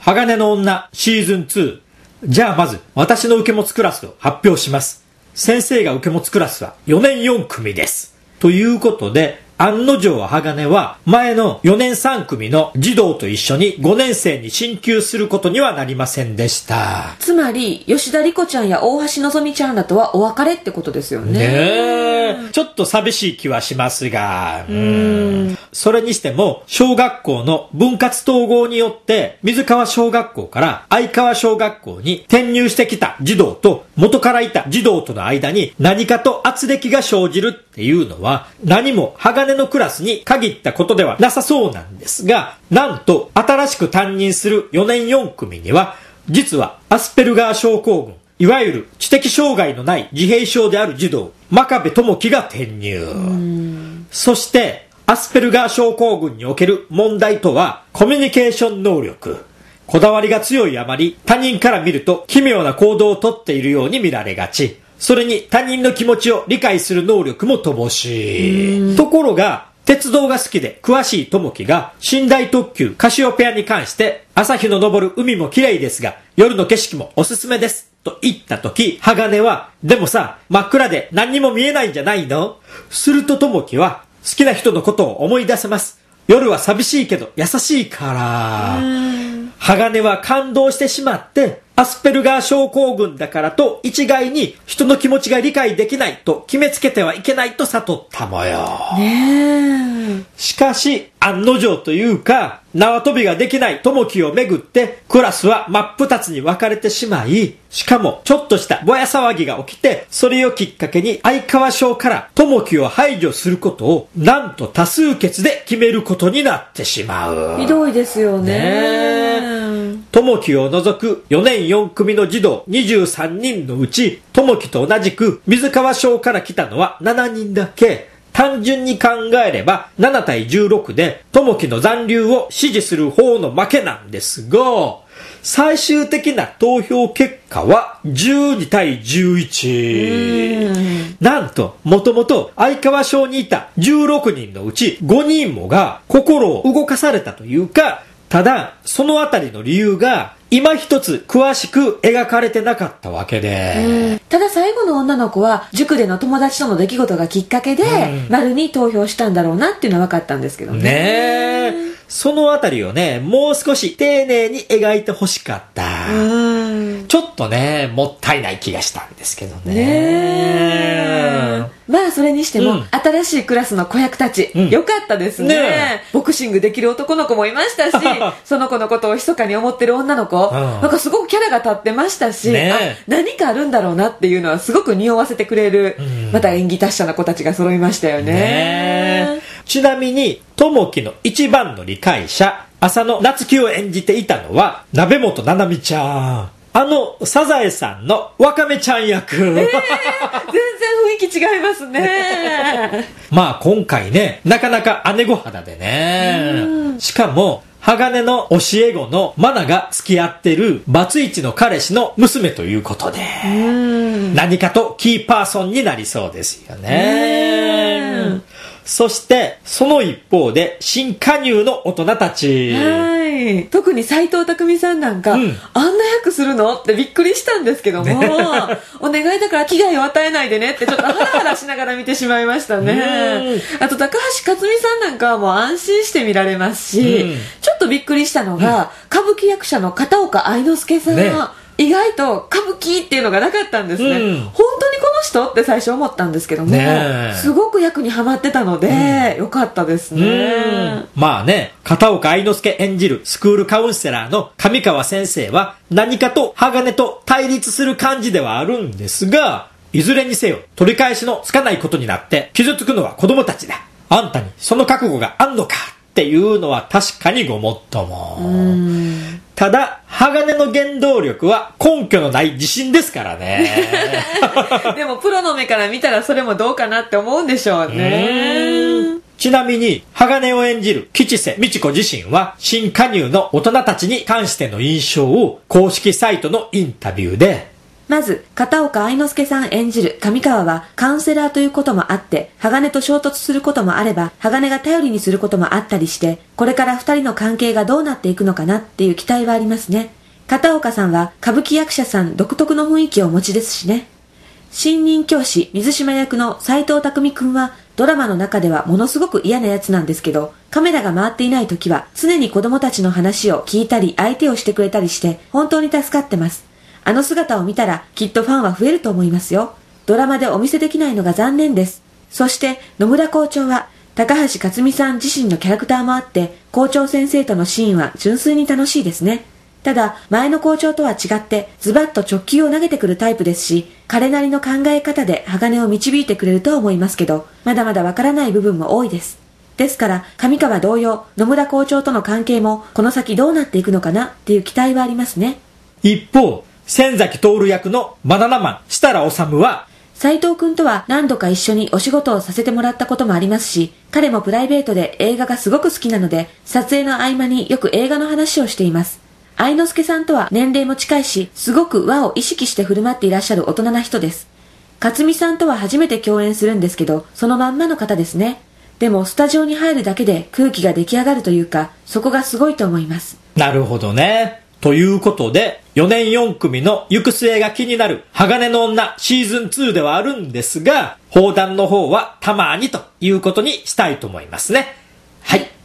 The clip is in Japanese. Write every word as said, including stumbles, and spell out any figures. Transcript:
鋼の女シーズンツー。じゃあまず私の受け持つクラスを発表します。先生が受け持つクラスはよねんよん組です。ということで、案の定鋼は前のよねんさん組の児童と一緒にごねん生に進級することにはなりませんでした。 つまり吉田莉子ちゃんや大橋のぞみちゃんらとはお別れってことですよね。 ねえ、ちょっと寂しい気はしますが、うーん、それにしても小学校の分割統合によって水川小学校から相川小学校に転入してきた児童と元からいた児童との間に何かと圧力が生じるっていうのは何も鋼のクラスに限ったことではなさそうなんですが、なんと新しく担任するよねんよん組には実はアスペルガー症候群、いわゆる知的障害のない自閉症である児童真壁智樹が転入。そしてアスペルガー症候群における問題とはコミュニケーション能力。こだわりが強いあまり他人から見ると奇妙な行動をとっているように見られがち。それに他人の気持ちを理解する能力も乏しい。ところが鉄道が好きで詳しい智樹が寝台特急カシオペアに関して朝日の昇る海も綺麗ですが夜の景色もおすすめですと言ったとき、鋼はでもさ真っ暗で何にも見えないんじゃないの？すると智樹は好きな人のことを思い出せます。夜は寂しいけど優しいから。鋼は感動してしまってアスペルガー症候群だからと一概に人の気持ちが理解できないと決めつけてはいけないと悟ったもよ。ねえ。しかし案の定というか縄跳びができない智樹をめぐってクラスは真っ二つに分かれてしまい、しかもちょっとしたぼや騒ぎが起きてそれをきっかけに相川省から智樹を排除することをなんと多数決で決めることになってしまう。 ひどいですよね。 ね智樹を除くよねんよん組の児童にじゅうさんにんのうち智樹と同じく水川省から来たのはななにんだけ。単純に考えればななたいじゅうろくで智樹の残留を支持する方の負けなんですが、最終的な投票結果はじゅうにたいじゅういち。なんともともと相川省にいたじゅうろくにんのうちごにんもが心を動かされたというか、ただそのあたりの理由が今一つ詳しく描かれてなかったわけで、 ただ最後の女の子は塾での友達との出来事がきっかけで丸に投票したんだろうなっていうのは分かったんですけどね。 ねえ、そのあたりをねもう少し丁寧に描いてほしかった。ちょっとねもったいない気がしたんですけどね。ねまあそれにしても、うん、新しいクラスの子役たち、うん、よかったです ね, ねボクシングできる男の子もいましたしその子のことを密かに思ってる女の子、うん、なんかすごくキャラが立ってましたし、ね、あ何かあるんだろうなっていうのはすごく匂わせてくれる、うん、また演技達者な子たちが揃いましたよ ね, ねちなみに智樹の一番の理解者浅野夏樹を演じていたのは鍋本七海ちゃん、あのサザエさんのワカメちゃん役、えー、全然雰囲気違いますねまあ今回ねなかなか姉御肌でね、しかも鋼の教え子のマナが付き合ってるバツイチの彼氏の娘ということで何かとキーパーソンになりそうですよね。そしてその一方で新加入の大人たち、 はい特に斎藤工さんなんか、うん、あんな役するのってびっくりしたんですけども、ね、お願いだから危害を与えないでねってちょっとハラハラしながら見てしまいましたねあと高橋克実さんなんかはもう安心して見られますし、うん、ちょっとびっくりしたのが、うん、歌舞伎役者の片岡愛之助さん、ね意外と歌舞伎っていうのがなかったんですね、うん、本当にこの人って最初思ったんですけども、ね、すごく役にはまってたので、うん、よかったですね。 まあね片岡愛之助演じるスクールカウンセラーの上川先生は何かと鋼と対立する感じではあるんですが、いずれにせよ取り返しのつかないことになって傷つくのは子供たちだ、あんたにその覚悟があんのかっていうのは確かにごもっとも。うんただ鋼の原動力は根拠のない自信ですからねでもプロの目から見たらそれもどうかなって思うんでしょうね。 うちなみに鋼を演じる吉瀬美智子自身は新加入の大人たちに関しての印象を公式サイトのインタビューで、 まず、片岡愛之助さん演じる上川はカウンセラーということもあって、鋼と衝突することもあれば、鋼が頼りにすることもあったりして、これから二人の関係がどうなっていくのかなっていう期待はありますね。片岡さんは歌舞伎役者さん独特の雰囲気をお持ちですしね。新任教師水島役の斎藤工くんはドラマの中ではものすごく嫌なやつなんですけど、カメラが回っていない時は常に子供たちの話を聞いたり相手をしてくれたりして本当に助かってます。あの姿を見たらきっとファンは増えると思いますよ。ドラマでお見せできないのが残念です。そして野村校長は高橋克実さん自身のキャラクターもあって校長先生とのシーンは純粋に楽しいですね。ただ前の校長とは違ってズバッと直球を投げてくるタイプですし、彼なりの考え方で鋼を導いてくれるとは思いますけど、まだまだわからない部分も多いです。ですから上川同様野村校長との関係もこの先どうなっていくのかなっていう期待はありますね。 一方千崎徹役のバナナマン設楽統は斉藤くんとは何度か一緒にお仕事をさせてもらったこともありますし、彼もプライベートで映画がすごく好きなので撮影の合間によく映画の話をしています。愛之助さんとは年齢も近いし、すごく和を意識して振る舞っていらっしゃる大人な人です。克実さんとは初めて共演するんですけど、そのまんまの方ですね。でもスタジオに入るだけで空気が出来上がるというか、そこがすごいと思います。 なるほどね。ということで、よねんよん組の行く末が気になる鋼の女シーズンツーではあるんですが、放談の方はたまにということにしたいと思いますね。はい。